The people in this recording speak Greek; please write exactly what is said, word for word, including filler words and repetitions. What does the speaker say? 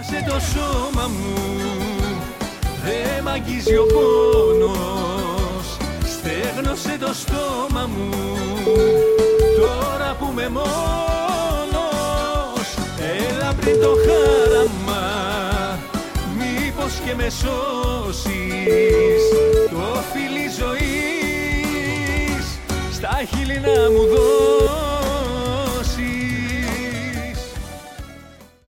σε το σώμα μου, δε μ' αγγίζει ο πόνος, στέγνωσε το στόμα μου, τώρα που είμαι μόνος. Έλα πριν το χάραμα, μήπως και με σώσεις, το φιλί ζωής στα χείλη να μου δώσεις.